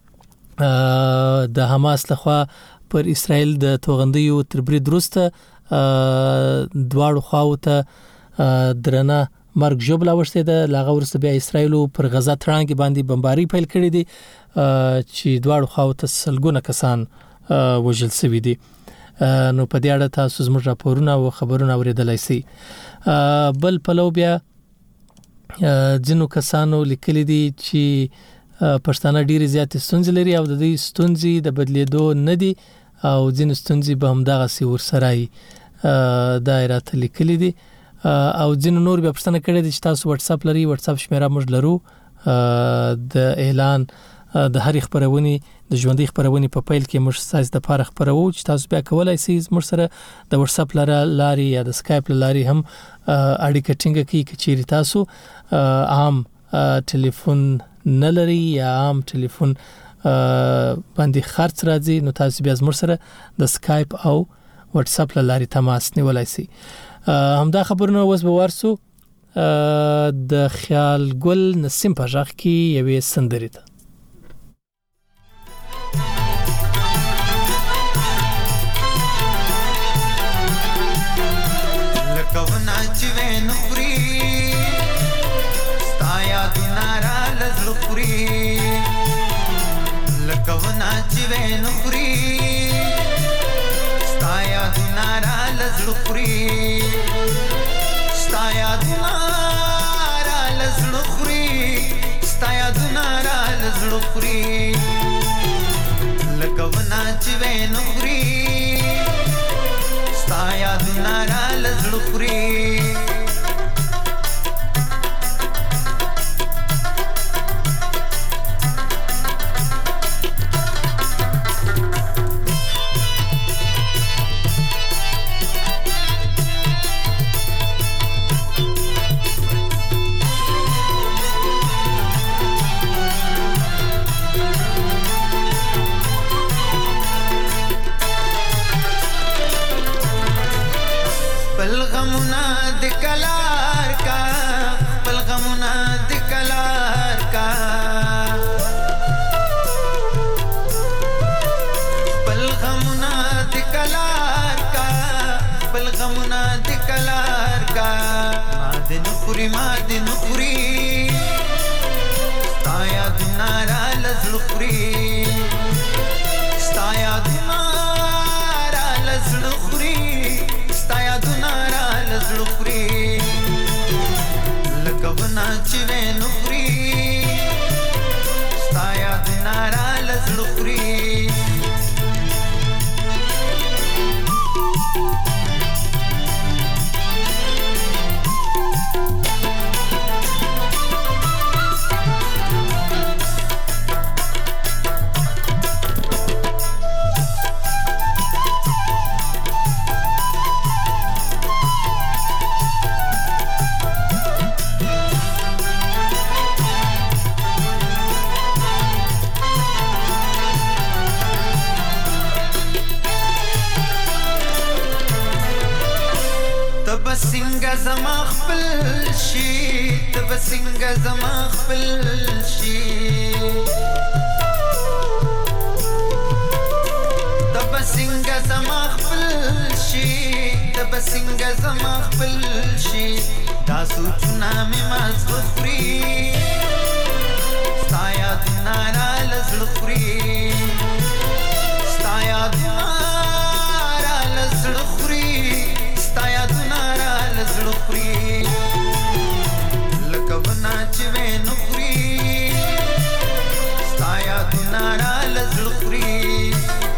د حماس لخوا پر اسرائیل د توغندیو تر برید وروسته دواړو خواو ته درنه مرګ جوړه ورسته ده لاغه ورسته بیا اسرائیل پر غزا ترانګ باندې بمباري پیل کړې دي چې دواړو خواو ته سلګونه کسان وژل شوي دي نو په دې اړه تاسو زموږ راپورونه او خبرونه اوریدلای شئ بل پلو بیا ځینو کسانو لیکلي دي چې پښتانه ډېری زیات ستونزې لري او د دې ستونزې د بدلیدو نه دي او ځینو ستونزې به هم دغه سی ورسره دایره ته لیکلي دي او ځینو نور به پښتنه کړي دي چې تاسو واتس اپ لري واتس اپ شمیره موږ لرو د اعلان د هر خبرونی د ژوندۍ خبرونی په پیل کې موږ تاسو د لپاره خبرو چې تاسو بیا کولای شئ موږ سره د واتس اپ لاري یا د سکایپ لاري هم اړیکه ټینګه کوي چې تاسو عام ټلیفون نه لري یا عام ټلیفون باندې خرڅ راځي نو تاسو بیا موږ سره د سکایپ او واتس اپ لاري تماس نیولای شئ همدا خبرونه اوس به ورسو د خیال ګل نسیم په ځخ کې یوې سندرې ته لکونا چې وین خوري ستایا دنارا لزخوري لکونا چې وین خوري ستایا دنارا لزخوري ستایا دنارا لزخوري ستایا دنارا لزخوري لکونا چې وین خوري ستایا دنارا لزخوري نخوري ما دي نخوري ستا یادونه را لزړه خوري ستا یادونه را لزړه خوري ستا یادونه را لزړه خوري لکه ونه چې وې نخوري ستا یادونه را لزړه خوري څنګه زما خپل شي ته به څنګه زما خپل شي ته به څنګه زما خپل شي ته به څنګه زما خپل شي دا سوچونه مې مازغه خوري ستا یادونه را لزړه خوري ستا یادونه را لزړه خوري ستا یادونه زړه خوري لکه ونه چې وې نخوري ستا یادونه را لزړه خوري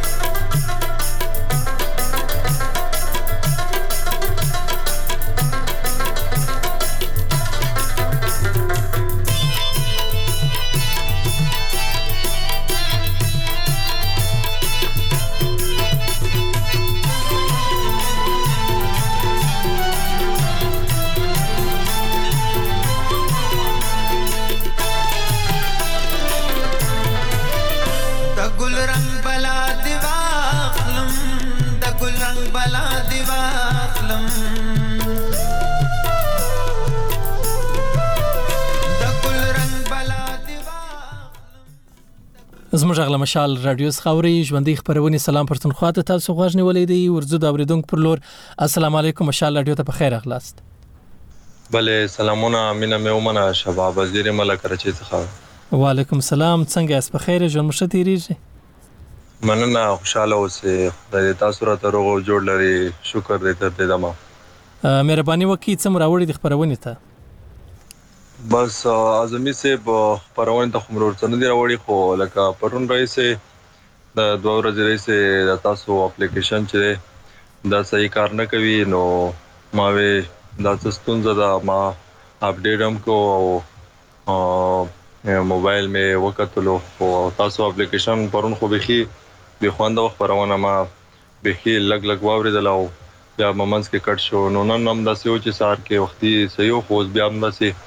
زموږ غلا مشال رادیو خاوري ژوندۍ خبرونه سلام پرتونخوا ته تاسو غوښنه ولې دی ورزو دا اوریدونکو پر لور السلام علیکم مشال رادیو ته په خیر اغلاست بله سلامونه امینه مې ومنه شباب وزیر ملک کراچۍ څخه وعلیکم السلام څنګه اس په خیر ژوند مشه تیریږي مننه خوشاله اوسه خدای تاسو را ته روغ جوړ لري شکر دې ته دما مهرباني وکړئ چې مراوړي د خبرونه ته بس اعظمي سے پرون ته خمرور څنګه دی راوړي خو لکه پرون رئیس د دوه ورځې رئیس د تاسو اپلیکیشن چې دا صحیح کار نه کوي نو ما وی دا ستونزه ده ما اپډیټ هم کو او موبایل مې وکړلو او تاسو اپلیکیشن پرون خو بخي به خوانده وخت پرونه ما بخي لګ لګ واوریدل او بیا ممنس کې کټ شو نو نن هم داسې و چې سار کې وختي صحیح خو بیا هم داسې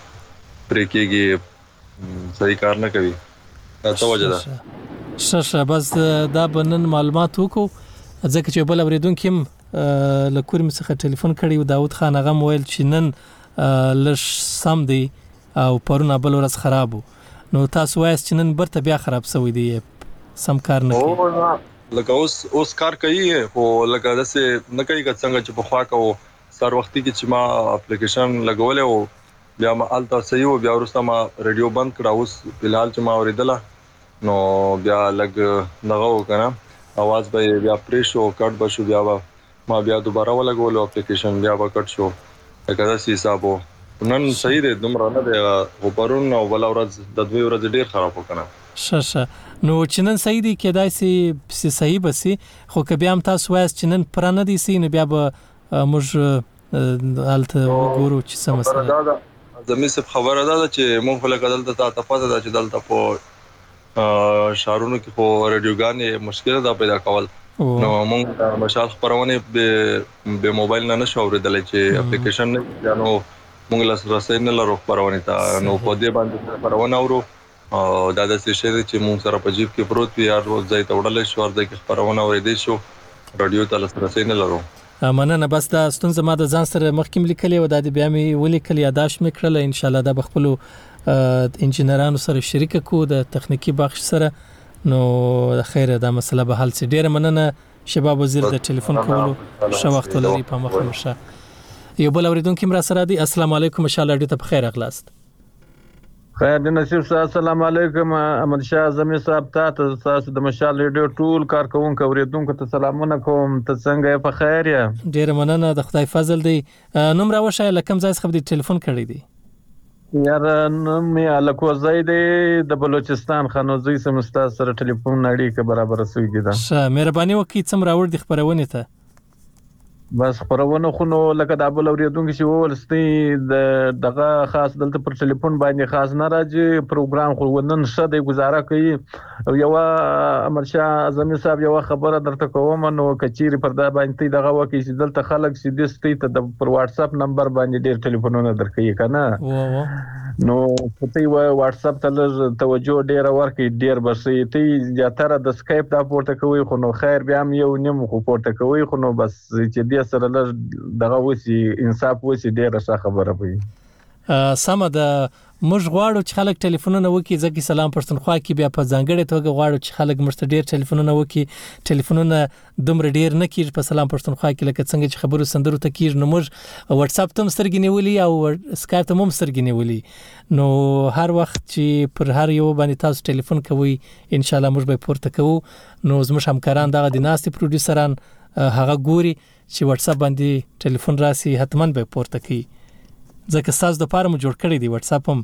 پریکيږي صحیح کار نه کوي دا توجه ده ششه بس دا بنن معلومات وکړو ځکه چې بل اوریدونکو هم لکورم څخه ټلیفون کړی و داوود خان هغه موبایل چې نن لږ سم دی او پرونه بل ورځ خراب نو تاسو وایس چې نن برته بیا خراب شوی دی سم کار نه کوي لکه اوس اوس کار کوي خو لکه داسې نه کوي څنګه چې په خوا کو سر وختي کې چې ما اپلیکیشن لګولې او بیا ما الته صحیح و بیا ورسته ما ریډیو بند کړه اوس فلحال چې ما اوریدله نو بیا لګ دغه وکنه आवाज به بیا پریش او کټ بشو بیا ما بیا دوباره ولګول اپلیکیشن بیا وکټ شو دا څه حسابو نن صحیح دی دومره نه دی خو پرون او بل ورځ د دوی ورځ ډیر خراب وکنه ششه نو چې نن صحیح دی کېدای سي صحیح بسي خو که بیا هم تاسو وایس چې نن پر نه دی سي نو بیا به موږ الته وګورو چې څه مسله زمي څه خبره ده چې مونږ په لګدل ته تاسو ته چې دلته په شهرونو کې په رادیوګانې مشکل ده پیدا کول نو مونږ مشال خبرونه به موبایل نه نشو اوریدل چې اپلیکیشن نه نو مونږ لاس راسي نه لرو خبرونه تا نو په دې باندې خبرونه اورو او دا د څه شي چې مونږ سره په جیب کې پروت وي هر روز ځای ته وړل شو ورته کې خبرونه اورېدې شو رادیو ته لاس راسي نه لرو مننه بس دا ستونزه ما د ځان سره مخکې لیکلې و د بیا مې ولیکل یاداش مې کړل ان شاء الله دا بخپلو انجنیرانو سره شریک کو د تخنیکی بخش سره نو خیره دا مسله به حل سي ډیره مننه شباب وزیر د ټلیفون کولو شو وخت لري په مخه مشه یو بل اوریدونکو مرا سره دی. السلام علیکم، مشال رادیو ته بخیر اغلاست. خیر دی نصیب صاحب، السلام علیکم. احمد شاه اعظمي صاحب ته تاسو د مشال رادیو ټول کارکونکو اوریدونکو ته سلامونه کوم. ته څنګه په خیر یې؟ ډیر مننه، د خدای فضل دی. نوم را وښایه لکم ځای څخه د ټلیفون کړی دی؟ یار نوم یې الکوزی دی، د بلوچستان خانوزی سمستا سره ټلیفون اړیکه برابر سوي ده. ښه، مهرباني وکړئ څومره راوړ دي خبرونه ته؟ بس خبرونه خو نو لکه د ابل اوریدونکو چې وولستي د دغه خاص دلته پر ټلیفون باندې خاص نه راځي، پروګرام خو ونن شه د گزاره کوي. یو احمد شاه اعظمي صاحب یو خبره درته کوم، نو کچيري پر دا باندې دغه وکی چې دلته خلک چې د ستې ته د پر واتس اپ نمبر باندې ډیر ټلیفونونه درکې کنه، نو پته و واتس اپ ته لږ توجه ډیر ورکې، ډیر بسې ته زیاتره د سکایپ دا پورته کوي، خو نو خیر بیا هم یو نیم خو پورته کوي، خو نو بس چې دې سره لږ دغه وسی انصاف وسی ډیره ښه خبره وي. سمه ده، موږ غواړو چې خلک ټلیفونونه وکړي، ځکه سلام پښتونخوا کې بیا په ځانګړې توګه غواړو چې خلک موږ ته ډیر ټلیفونونه وکړي. ټلیفونونه دومره ډیر نه کیږي په سلام پښتونخوا کې لکه څنګه چې خبرو سندرو ته کیږي. نو موږ واتس اپ ته سترګې نیولې او سکایپ ته هم سترګې نیولې، نو هر وخت چې پر هر یو باندې تاسو ټلیفون کوئ ان شاء الله موږ به پورته کوو. نو زموږ همکاران دغه د ناستي پروډوسران هغه ګوري چې واتس اپ باندې ټلیفون راسي، حتما به پورته کوي، ځکه تاسو د پاره مو جوړ کړی دی واتس اپ هم.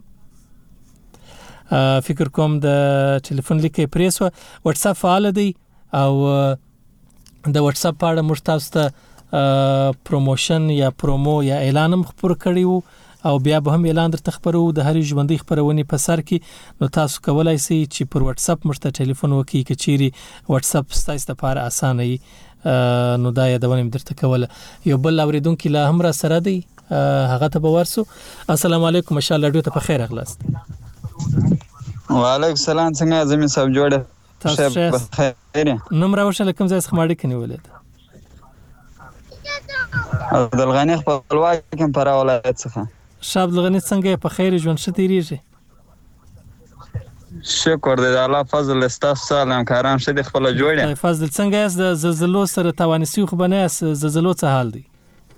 فکر کوم د ټلیفون لیکې پریسو واتس اپ فعال دی او د واتس اپ په اړه موږ تاسو ته پروموشن یا پرومو یا اعلان هم خبر کړیو او بیا به هم اعلان درته خبرو د هرې ژوندۍ خبرونې په سر کې. نو تاسو کولای شئ چې پر واتس اپ موږ ته ټلیفون وکړئ کچيري واتس اپ ستاسو لپاره اسانه وي. نو دا یادونه درته کوله. یو بل اوریدونکو لا هم را سره دی، هغه ته به ورسو. السلام علیکم، مشال رادیو ته بخیر اغلاست. وعلیکم السلام، څنګه زمي صاحب جوړه؟ تاسو بخیر؟ نوم را وښه لکم ځای څخه ماړی کني ولید؟ عبدالغنی خپلواک کوم پر ولایت څخه. شاه عبدالغنی څنګه په خیر ژوند شه تیریږي؟ شکر دې الله فضل استاف سلام کارام شه خپل جوړه. فضل څنګه یاست؟ د زلزلو سره توانسي خو بنه زلزلو څه حال دی؟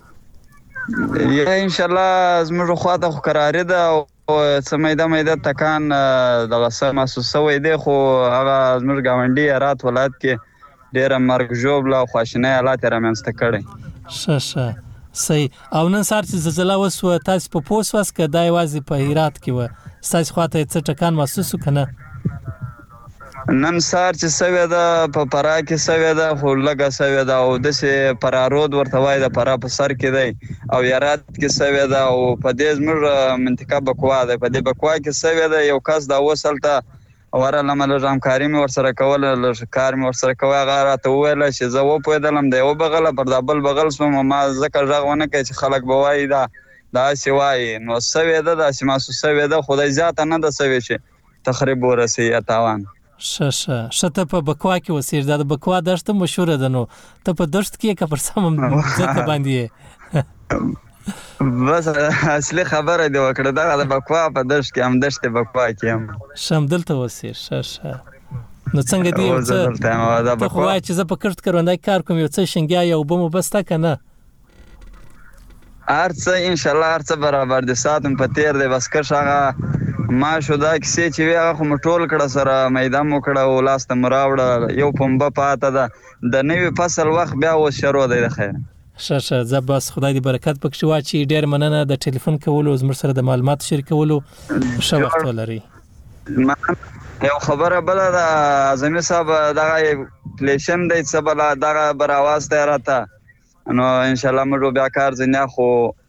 یا ان شاء الله زموږ خواته خو قرار ده او سمېدا مېدا تکان دغه سم محسوسه وې ده، خو هغه زموږ گاونډي رات ولایت کې ډېر مرګ جوړه خواشینه حالات رامنځته کړي. شه شه صحیح. او نن سار چې زلزلہ وسو تاسو په پوس واس کې دای وازي په هرات کې و تاسو خواته څه ټکان محسوس وکنه؟ نن سار چې سوي ده په پرا کې سوي ده، خو لګه سوي ده او د سه پرارود ورته وای د پرا په سر کې دی او یارات کې سوي ده او په دې زموږ منطقه بکوا ده. په دې بکوا کې سوي ده یو کس دا وسلته وره لمل همکاري مې ورسره کوله، لږ کار مې ورسره کوه. هغه راته وویل چې زه وپوهېدلم د یو بغله پر دا بل بغل سوم، ما ځکه غږ ونه کړی چې خلک به وایي دا داسې وایي. نو سوې ده داسې محسوس سوې ده، خدای زیاته نه ده سوې چې تخریب ورسوي یا تاوان. ښه ښه ښه. ته په بکوا کې اوسېږې، دا د بکوا دښت مشهوره ده، نو ته په دښت کې که پر سمه ځمکه باندې یې؟ بس اصلي خبره دې وکړه، دغه د بکوا په دښت کې هم دښت بکوا کې هم ښه همدلته اوسېږې. ښه ښه. نو څنګه دی یو څه ته خو وایې چې زه په کښت کروندګۍ کار کوم، یو څه شینګیا یا اوبه مو بس ته که نه؟ هر څه انشاءالله هر څه برابر دي، ساعت په تیر دی. بس کش هغه ماشو دا کیسې چې وی هغه خو مو ټول کړه سره میدان مو کړه او لاس ته مو راوړه. یو پنبه پاته ده، د نوي فصل وخت بیا اوس شروع دی. د خیر ښه ښه. زه بس خدای دې برکت پکې واچي. ډېر مننه د ټلیفون کولو، زموږ سره د معلوماتو شریکولو. ښه وخت ولرئ. یو خبره بله ده اعظمي صاحب، دغه اپلیکیشن دی څه بله دغه بر اواز دی راته، نو انشاءالله موږ بیا کار ځینیا. خو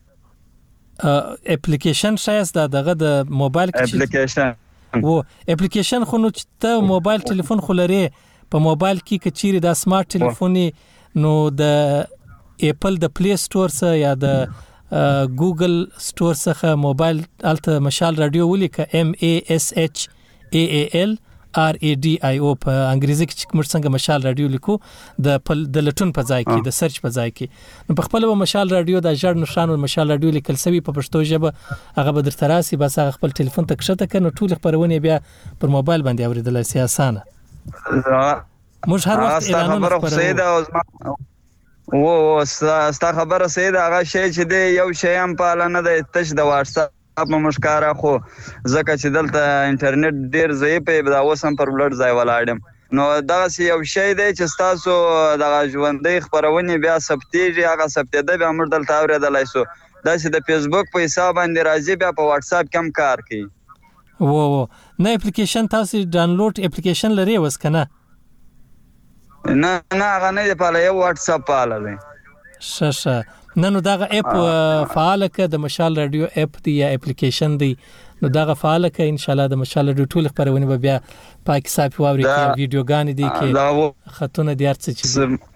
اپلیکیشن شایست دا دغه د موبایل کې اپلیکیشن و اپلیکیشن خو نو چې ته موبایل ټلیفون خو لري، په موبایل کې کچيري دا سمارټ ټلیفوني نو د اپل د پلی سٹور څخه یا د ګوګل سٹور څخه موبایل الته مشال رادیو ولیکه ام ای اس اچ ای ای ال آر ای ډي آی او په انګریزي کې چې موږ څنګه مشال رادیو لیکو د د لټون په ځای کې د سرچ په ځای کې، نو په خپل به مشال رادیو د ژړ نشان او مشال رادیو لیکل سوي په پښتو ژبه هغه به درته راسي. بس هغه خپل ټلیفون ته کښته کړه، ټول خبرونه بیا پر موبایل باندې اوریدلای شي اسانه. موږ هر وخت اعلانونه خبرو. او ستا خبره صحیح ده. هغه شی چې دی یو شی هم پاله نه دی، تش د واټساپ په مشکاره، خو ځکه چې دلته انټرنیټ ډېر ضعیف دی، دا اوس هم پر بلډ ځای ولاړ یم. نو دغسې یو شی دی چې ستاسو دغه ژوندۍ خپرونې بیا ثبتېږي، هغه ثبتېده بیا موږ دلته اورېدلی سو. داسې د فیسبوک په حساب باندې راځي، بیا په واټساپ کې هم کار کوي. و و نه اپلیکیشن تاسو ډاونلوډ اپلیکیشن لري اوس که نه؟ نه نه هغه نه دی پاله، یو واټساپ پاله دی. ښه ښه. نه نو دغه اپ فعاله که د مشال راډیو اپ دی یا اپلیکیشن دی، نو دغه فعاله که انشاءالله د مشال راډیو ټول خپرونې به بیا پاکې صافي واوري، کې ویډیوګانې دي، کې خطونه دي، هر څه چې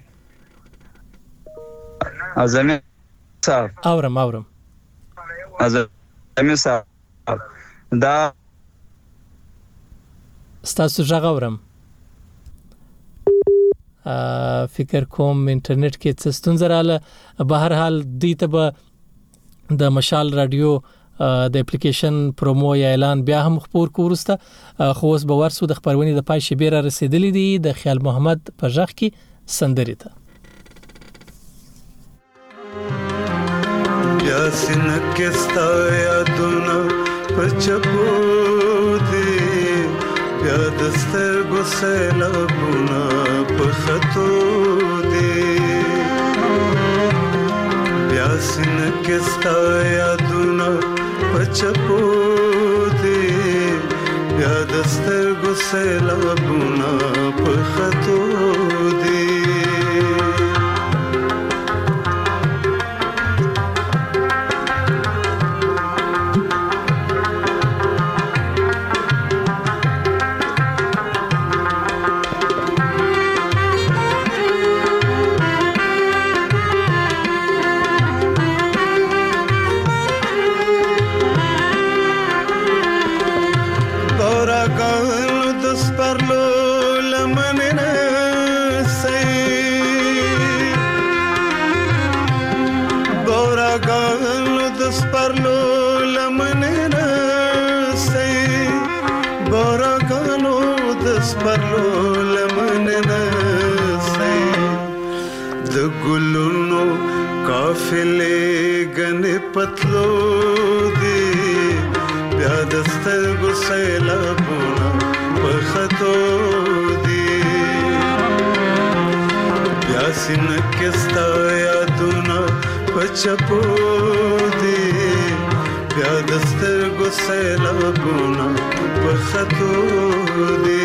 اعظمي صاحب اورم اورم اعظمي صاحب دا ستاسو غږ اورم. فکر کوم انټرنیټ کې څه ستونزه رااله. به هر حال دوی ته به د مشال راډیو د اپلیکیشن پرومو یا اعلان بیا هم خپور کو ورسته، خو اوس به ورسو د خبرونې د پای شیبې را رسیدلې دي. د خیال محمد په غږ کې سندرې ته بیا سینه کې ستا یادونه په چپو دي، بیا د سترګو سیلابونه په خطو دي، بیا سینه کې ستا یادونه په چپو دي، بیا د سترګو سیلابونه په خطو دي. پتلو دی بیا د سترګو سیلابونه په خطو دی، بیا سینه کې ستا یادونه په چپو دی، بیا د سترګو سیلابونه په خطو دی.